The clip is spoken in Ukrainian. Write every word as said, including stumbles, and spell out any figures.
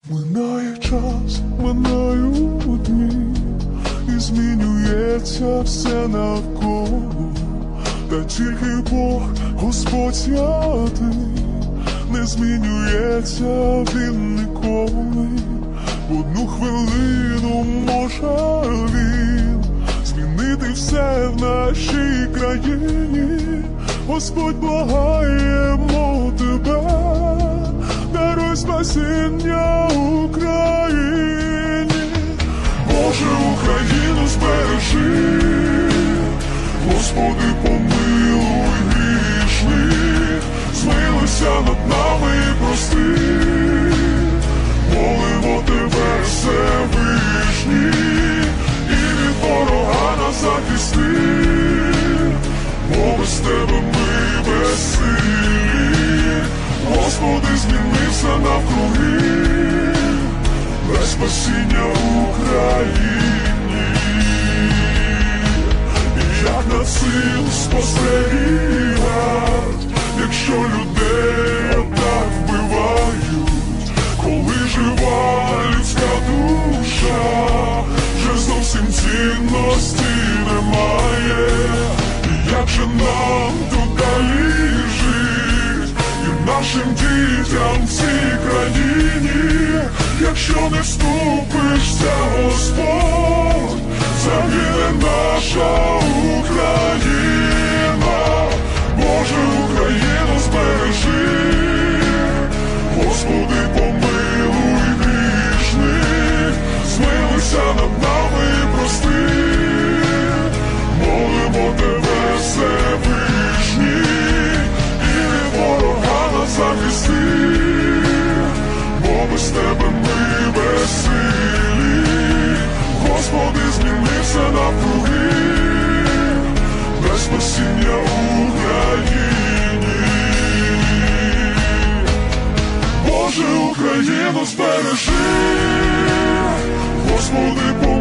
Минає час, минають дні, і змінюється все навколо, та тільки Бог, Господь святий, не змінюється Він ніколи. В одну хвилину може Він змінити все в нашій країні. Господь, благаємо Тебе, даруй спасіння Україні. Боже, Україну збережи, Господи, помилуй грішних, змилуйся над нами і прости. Молимо Тебе, Всевишній, і від ворога нас захисти, бо без Тебе ми безсилі. Господи, змінився навкруги, дай спасіння Україні. Як над цим спостерігать, якщо людей отак вбивають, коли жива людська душа, вже зовсім цінності немає. І як же нам тут далі жить, і нашим дітям в цій країні, якщо не вступишся, Господь, загине наша Україна. Боже, Україну збережи, Господи, помилуй грішних, змилуйся над нами і прости. Молимо Тебе, Всевишній, і від ворога нас захисти, бо без Тебе ми безсилі. Господи, змінився навкруги, дай спасіння Україні. Боже, Україну збережи, Господи, помилуй.